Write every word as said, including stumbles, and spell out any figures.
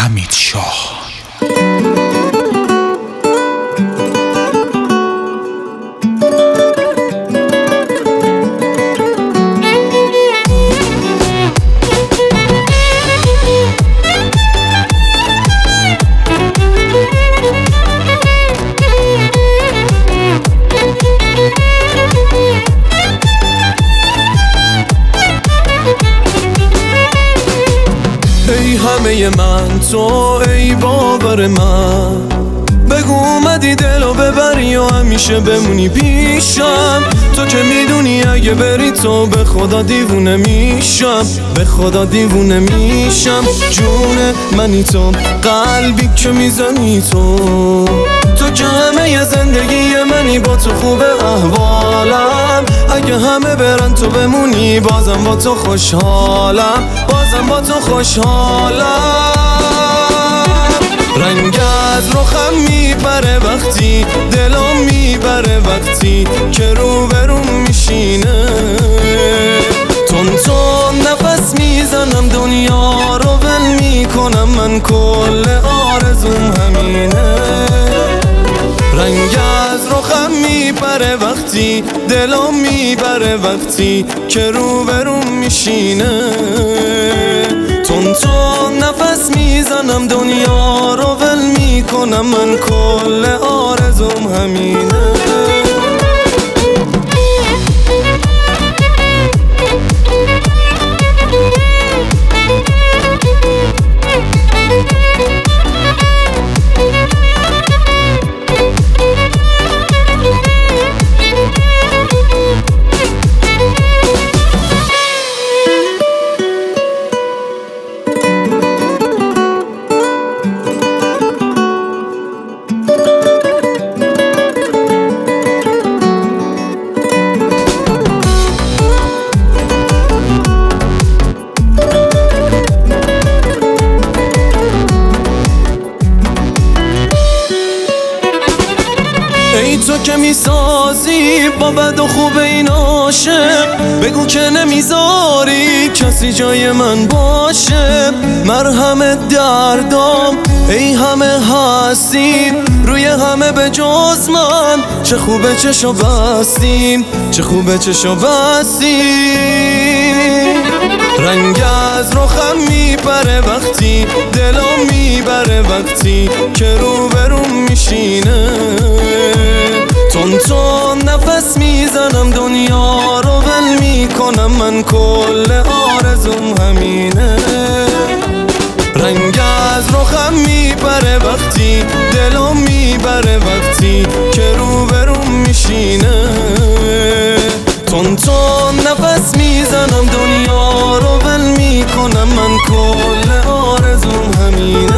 حمیدشاه. ای همه من تو، ای باور من، بگو اومدی دلو ببری و همیشه بمونی پیشم. تو که میدونی اگه بری تو به خدا دیوونه میشم، به خدا دیوونه میشم. جون منی تو، قلبی که میزنی تو، تو که همه زندگی منی، با تو خوبه احوالم. اگه همه برن تو بمونی بازم با تو خوشحالم، بازم با تو خوشحالم. رنگ از رخم میبره وقتی دلم میبره، وقتی که رو برون میشینه. تون تون نفس میزنم دنیا رو ول میکنم، من کل آرزوم همینه. رنگ از رخم میبره وقتی دلم میبره، وقتی که رو برون میشینه. تون تون نفس میزنم دنیا رو ول میکنم، من کل آرزوم همینه. ای تو که میسازی با بد و خوب این عاشق، بگو که نمیذاری کسی جای من باشه. مرهم دردام ای همه هستیم، روی همه به جز من. چه خوبه چشو بستیم، چه خوبه چشو بستیم. رنگ از رخم میبره وقتی دلم میبره، وقتی که رو برون میشینه. تون تون نفس میزنم دنیا رو ول میکنم، من کل آرزوم همینه. رنگ از رخم میبره وقتی دلم میبره، وقتی که رو برون میشینه. تون تون نفس میزنم دنیا رو ول میکنم، من کل آرزوم همینه.